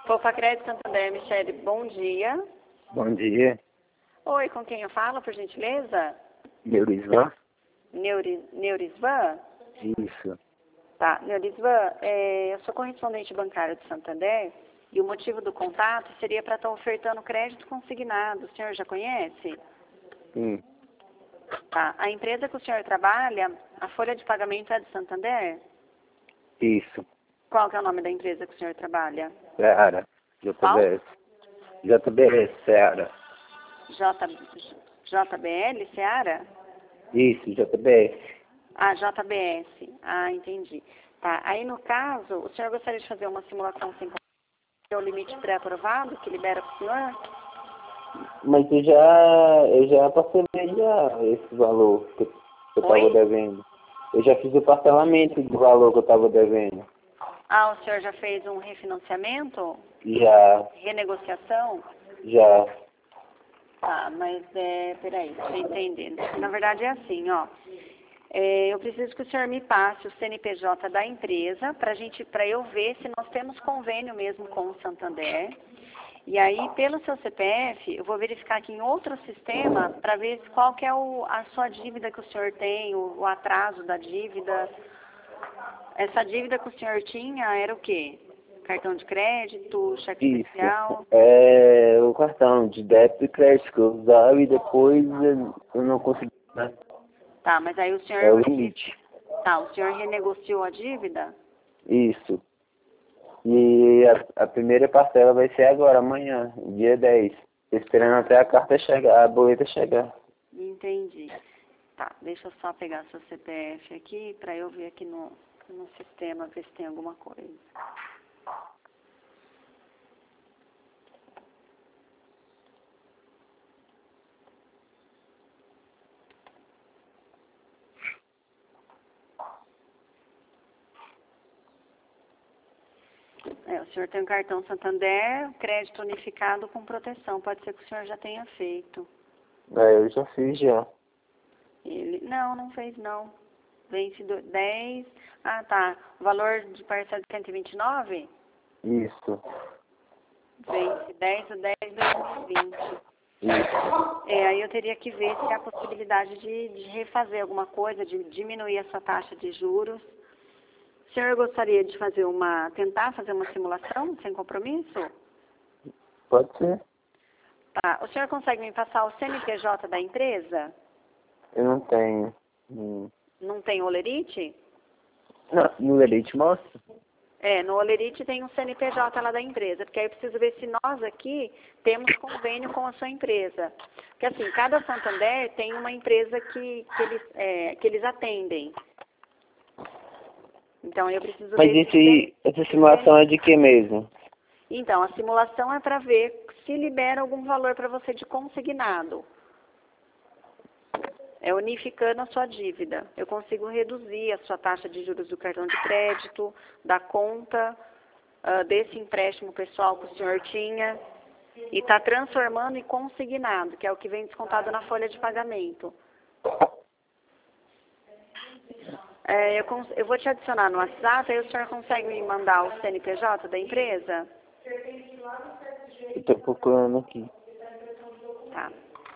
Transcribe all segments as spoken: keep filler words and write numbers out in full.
Poupa Crédito Santander, Michele, bom dia. Bom dia. Oi, com quem eu falo, por gentileza? Neurisvan? Neuri, Neurisvan? Isso. Tá, Neurisvan, é, eu sou correspondente bancário de Santander e o motivo do contato seria para estar ofertando crédito consignado. O senhor já conhece? Sim. Tá, a empresa que o senhor trabalha, a folha de pagamento é de Santander? Isso. Qual que é o nome da empresa que o senhor trabalha? Seara. J B S. J B S, Seara. J, JBL, Seara? Isso, J B S. Ah, J B S. Ah, entendi. Tá, aí no caso, o senhor gostaria de fazer uma simulação sem o limite pré-aprovado que libera para o senhor? Mas eu já, eu já parcelei já esse valor que eu estava devendo. Eu já fiz o parcelamento do valor que eu estava devendo. Ah, o senhor já fez um refinanciamento? Já. Renegociação? Já. Tá, mas é, peraí, deixa eu entender. Na verdade é assim, ó. É, eu preciso que o senhor me passe o C N P J da empresa para gente, para eu ver se nós temos convênio mesmo com o Santander. E aí, pelo seu C P F, eu vou verificar aqui em outro sistema para ver qual que é o, a sua dívida que o senhor tem, o, o atraso da dívida. Essa dívida que o senhor tinha era o quê? Cartão de crédito, cheque Isso. especial? É o cartão de débito e crédito que eu usava e depois eu não consegui. Né? Tá, mas aí o senhor... É o limite. Tá, o senhor renegociou a dívida? Isso. E a, a primeira parcela vai ser agora, amanhã, dia dez. Tô esperando até a carta chegar, a boleta chegar. Entendi. Tá, deixa eu só pegar seu C P F aqui para eu ver aqui no, no sistema, ver se tem alguma coisa. É, o senhor tem um cartão Santander, crédito unificado com proteção. Pode ser que o senhor já tenha feito. É, eu já fiz já. Ele, não, não fez não. Vence do, dez. Ah, tá. O valor de parcela de cento e vinte e nove? Isso. Vence dez do dez de dois mil e vinte. Isso. É, aí eu teria que ver se há possibilidade de, de refazer alguma coisa, de diminuir essa taxa de juros. O senhor gostaria de fazer uma, tentar fazer uma simulação sem compromisso? Pode ser. Tá. O senhor consegue me passar o C N P J da empresa? Eu não tenho. Hum. Não tem olerite? Não, no Elite mostra? É, no olerite tem um C N P J lá da empresa, porque aí eu preciso ver se nós aqui temos convênio com a sua empresa. Porque assim, cada Santander tem uma empresa que, que, eles, é, que eles atendem. Então eu preciso Mas ver... esse, essa simulação é de que mesmo? Então, a simulação é para ver se libera algum valor para você de consignado. É unificando a sua dívida. Eu consigo reduzir a sua taxa de juros do cartão de crédito, da conta, uh, desse empréstimo pessoal que o senhor tinha, e está transformando em consignado, que é o que vem descontado na folha de pagamento. É, eu, eu vou te adicionar no WhatsApp, aí o senhor consegue me mandar o C N P J da empresa? Eu tô procurando aqui. Tá.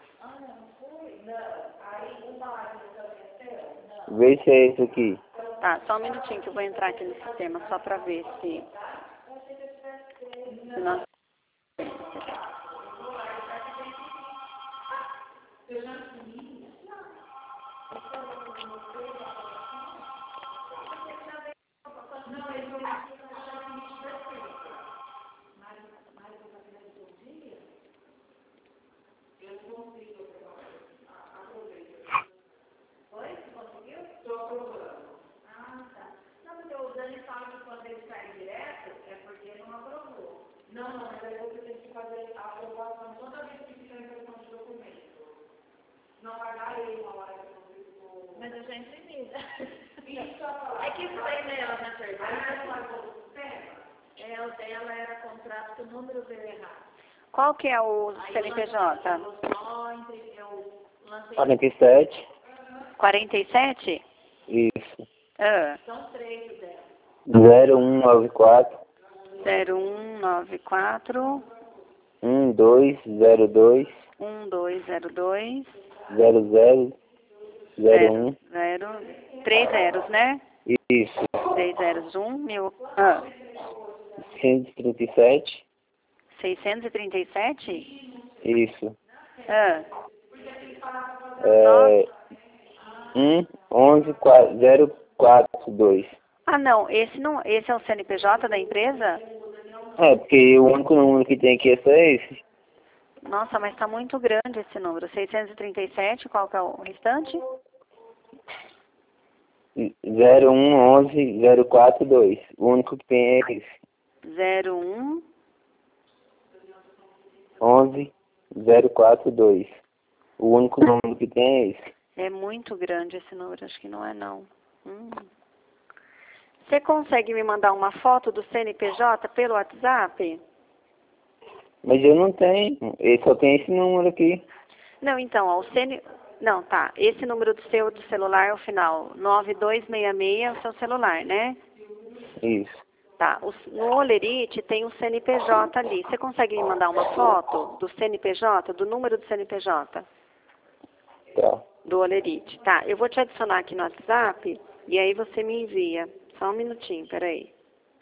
Vê se é esse aqui. Tá, só um minutinho que eu vou entrar aqui no sistema, só para ver se... se nós... Mas eu já imprimi. É que isso aí nela, na verdade. É, o dela era contrato, o número dele errado. Qual que é o C N P J? quarenta e sete. quarenta e sete? Isso. Ah. zero um nove quatro. zero um nove quatro um dois zero dois um dois zero dois zero zero zero um. zero, três zeros, né? Isso. Três zeros, um, mil. Ah. seiscentos e trinta e sete. seiscentos e trinta e sete? Isso. Ah. É, um onze zero quatro dois. Ah, não. Esse não. Esse é o C N P J da empresa? É, porque o único número que tem aqui é só esse. Nossa, mas está muito grande esse número. seiscentos e trinta e sete, qual que é o restante? zero um onze zero quatro dois. O único que tem é esse. zero um onze zero quatro dois. O único número que tem é esse. É muito grande esse número, acho que não é não. Hum. Você consegue me mandar uma foto do C N P J pelo WhatsApp? Mas eu não tenho. Ele só tem esse número aqui. Não, então, ó, o C N... Não, tá. Esse número do seu do celular é o final. nove dois seis seis é o seu celular, né? Isso. Tá. O, no Olerite tem o C N P J ali. Você consegue me mandar uma foto do C N P J, do número do C N P J? Tá. Do Olerite. Tá. Eu vou te adicionar aqui no WhatsApp e aí você me envia. Só um minutinho, peraí.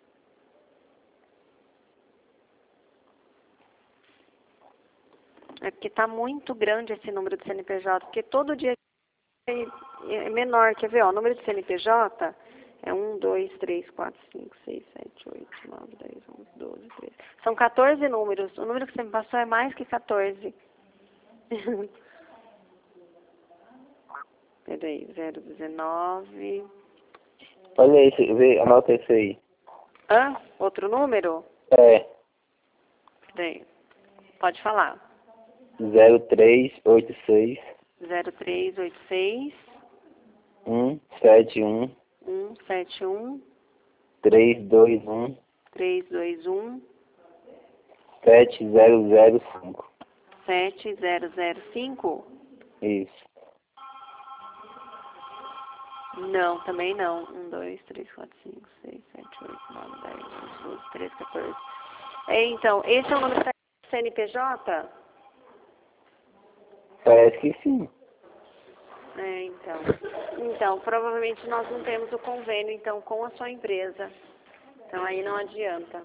É porque tá muito grande esse número de C N P J, porque todo dia é menor. Quer ver, ó, o número de C N P J é um, dois, três, quatro, cinco, seis, sete, oito, nove, dez, onze, doze, treze. São quatorze números. O número que você me passou é mais que quatorze. Peraí, zero dezenove. Olha esse, vê, anota esse aí. Hã? Outro número? É. Peraí. Pode falar. zero três oito seis. zero três oito seis. um sete um. um sete um. três dois um. três dois um. sete zero zero cinco. sete zero zero cinco? Isso. Não, também não. um, dois, três, quatro, cinco, seis, sete, oito, nove, dez, onze, doze, treze, quatorze. É, então, esse é o número do C N P J? Parece que sim. É, então. Então, provavelmente nós não temos o convênio, então, com a sua empresa. Então, aí não adianta.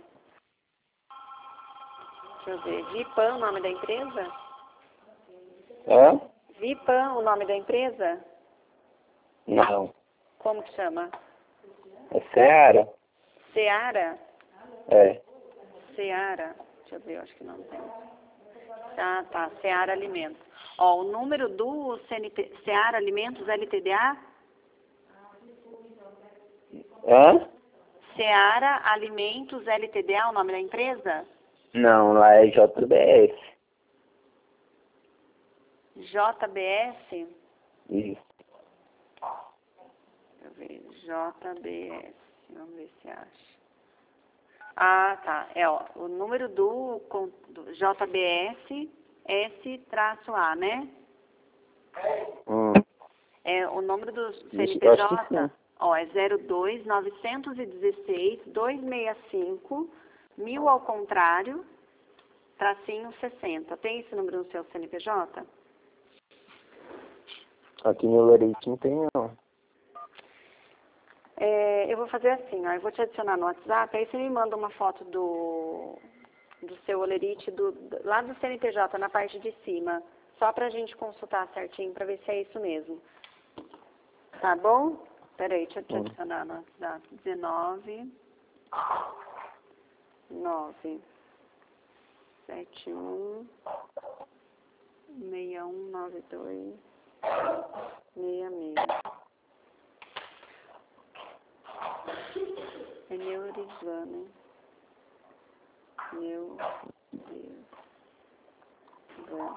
Deixa eu ver. Vipan, o nome da empresa? Hã? Vipan, o nome da empresa? Não. Como que chama? É Seara? Seara? É. Seara. Deixa eu ver, eu acho que não tem. Ah, tá. Seara Alimentos. Ó, o número do C N P... Seara Alimentos L T D A? Hã? Seara Alimentos L T D A, o nome da empresa? Não, lá é J B S. J B S? Isso. Deixa eu ver. J B S. Vamos ver se acha. Ah, tá. É, ó, o número do, do J B S S-A, né? Hum. É, o número do Isso, eu acho que C N P J, sim. ó, é zero dois nove um seis dois seis cinco, mil ao contrário, tracinho sessenta. Tem esse número no seu C N P J? Aqui no Lerite não tem, não. É, eu vou fazer assim, ó, eu vou te adicionar no WhatsApp, aí você me manda uma foto do, do seu Olerite, do, do, lá do C N P J, na parte de cima, só pra gente consultar certinho, pra ver se é isso mesmo. Tá bom? Peraí, deixa eu te Hum. adicionar no WhatsApp. dezenove, nove, sete um, seis um nove dois, seis seis. É Neurizano. Meu Deus. Vano.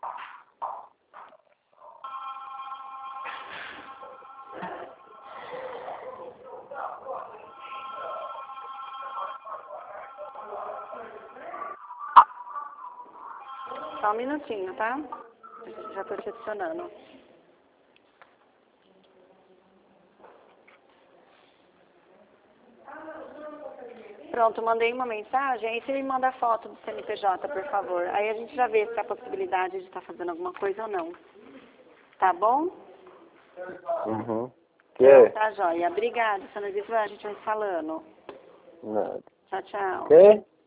Só um minutinho, tá? Já tô te adicionando. Pronto, mandei uma mensagem, aí você me manda a foto do C N P J, por favor. Aí a gente já vê se há possibilidade de estar fazendo alguma coisa ou não. Tá bom? Uhum. Então, Que? tá, joia. Obrigada, senhor Ivan, a gente vai falando. Nada. Tchau, tchau. Que?